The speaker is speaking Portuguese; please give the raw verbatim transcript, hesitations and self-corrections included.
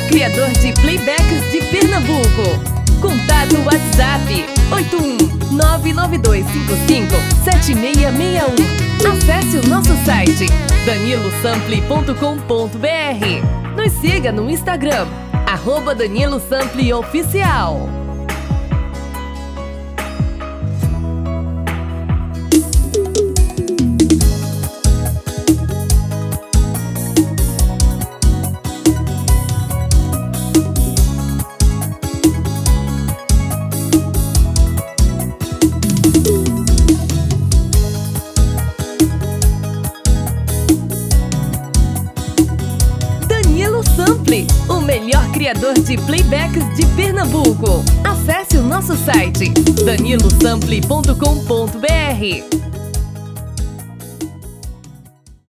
criador de playbacks de Pernambuco. Contato WhatsApp oito um nove nove dois cinco cinco sete seis seis um. Acesse o nosso site danilo sample ponto com ponto br. Nos siga no Instagram, arroba Danilo Sample Oficial. Sample, o melhor criador de playbacks de Pernambuco. Acesse o nosso site danilo sample ponto com ponto br.